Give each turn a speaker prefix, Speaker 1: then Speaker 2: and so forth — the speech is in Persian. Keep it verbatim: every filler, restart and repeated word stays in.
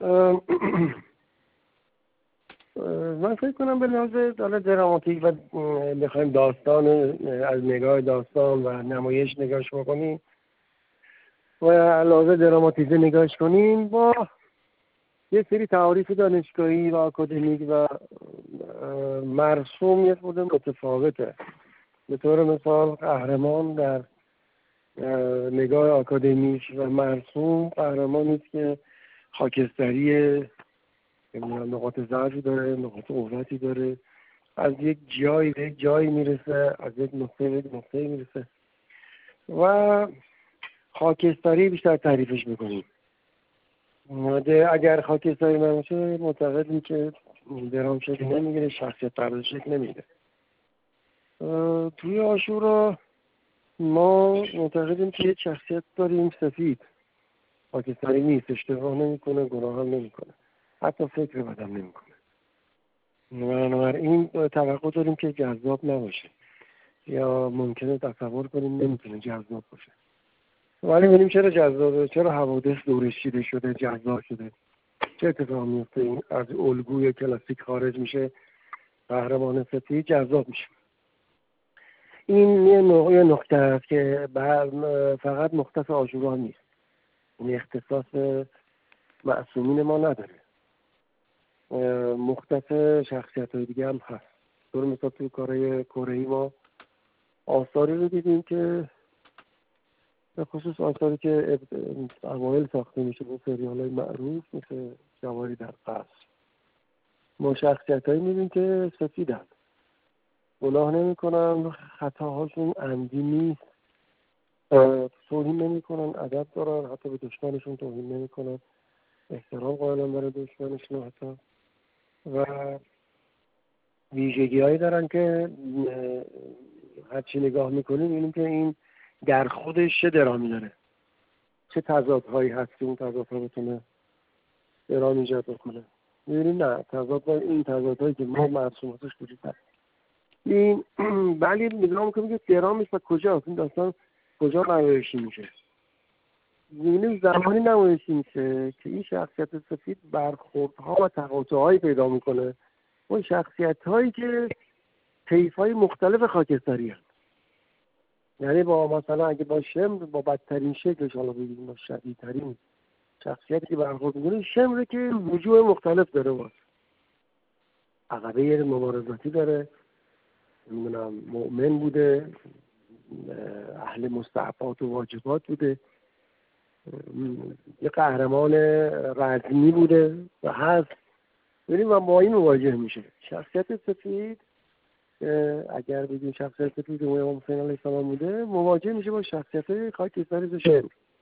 Speaker 1: من فکر کنم به لحاظ حالا دراماتیک و بخوایم داستان از نگاه داستان و نمایش نگاهش بکنیم و لحاظ دراماتیزه نگاهش کنیم، با یه سری تعاریف دانشگاهی و آکادمیک و مرسوم یه خود متفاوته. به طور مثال قهرمان در نگاه آکادمیک و مرسوم قهرمانی است که خاکستری نقاط ضعفی داره، نقاط قوتی داره، از یک جایی به یک جایی میرسه، از یک نقطه به یک نقطه میرسه و خاکستری بیشتر تعریفش میکنیم. اگر خاکستری نمیشه معتقدیم که درام شکل نمیگیره، شخصیت پردازی شکل نمیگیره. توی عاشورا ما معتقدیم که یک شخصیت داریم سفید، خاکستری نیست، اشتباه نمیکنه، گناه هم نمیکنه، حتی فکر بدم نمیکنه. بنابراین توقع داریم که جذاب نباشه یا ممکنه تصور کنیم نمیتونه جذاب باشه. ولی ببینیم چرا جذابه، چرا حوادث دورش چیده شده، جذاب شده، چه اتفاقی میفته این از الگوی کلاسیک خارج میشه، قهرمان سفید جذاب میشه. این یه نوع نکته است که فقط مختص عاشورا نیست، این اختصاص معصومین ما نداره، مختص شخصیت های دیگه هم هست. طور مثلا توی کارهای کره‌ای ما آثاری رو دیدیم که به خصوص آثاری که اوایل ساخته میشه با سریال های معروف مثل جواری در قصر، ما شخصیت هایی میبینیم که سفیدن، گناه نمی کنن، خطاهاشون عمدی نیست، توهین نمی کنن، ادب دارن، حتی به دشمنشون توهین نمی کنن، احترام قائلن برای دشمنشون حتی، و ویژگی هایی دارن که هرچی نگاه میکنیم میبینیم که این در خودش چه درامی داره، چه تضادهایی هست که اون تضادها بتونه درام ایجاد بکنه. میبینیم نه، تضاد این تضادهایی که ما معصوماتش وجود داره. این ولی نگاه میکنیم که درامش و کجاست، این داستان کجا نمایشی میشه. میبینیم زمانی نمایشی میشه که این شخصیت سفید برخوردها و تقاطعهایی پیدا میکنه اون شخصیت هایی که طیف های مختلف خاکستری هست. یعنی با مثلا اگه با شمر با بدترین شکلش حالا بگیم با شدیدترین شخصیتی که برخورد میکنه شمره که وجوه مختلف داره، باز عقبه یه مبارزاتی داره، نمیدونم مؤمن بوده، اهل مستحبات و واجبات بوده، یه قهرمان رزمی بوده و هست. ببینیم و با این مواجه میشه. شخصیت سفید اگر بگیم شخصیت سفید امام حسین علیه السلام بوده، مواجه میشه با شخصیت خاکستری شمر.